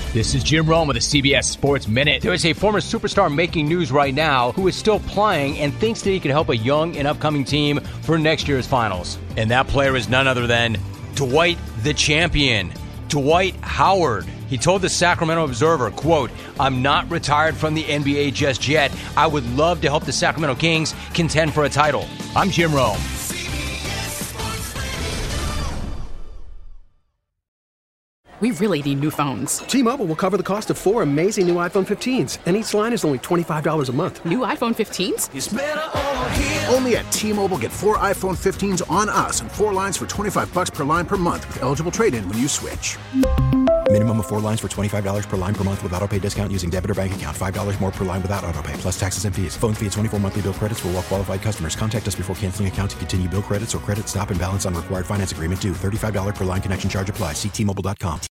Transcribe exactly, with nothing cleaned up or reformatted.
This is Jim Rome with the C B S Sports Minute. There is a former superstar making news right now who is still playing and thinks that he could help a young and upcoming team for next year's finals. And that player is none other than Dwight the Champion, Dwight Howard. He told the Sacramento Observer, quote, "I'm not retired from the N B A just yet. I would love to help the Sacramento Kings contend for a title." I'm Jim Rome. We really need new phones. T-Mobile will cover the cost of four amazing new iPhone fifteens, and each line is only twenty-five dollars a month. New iPhone fifteens? It's better over here. Only at T-Mobile, get four iPhone fifteens on us and four lines for twenty-five dollars per line per month with eligible trade-in when you switch. Minimum of four lines for twenty-five dollars per line per month with autopay discount using debit or bank account. five dollars more per line without autopay, plus taxes and fees. Phone fee at twenty-four monthly bill credits for well-qualified customers. Contact us before canceling account to continue bill credits or credit stop and balance on required finance agreement due. thirty-five dollars per line connection charge applies. See T Mobile dot com.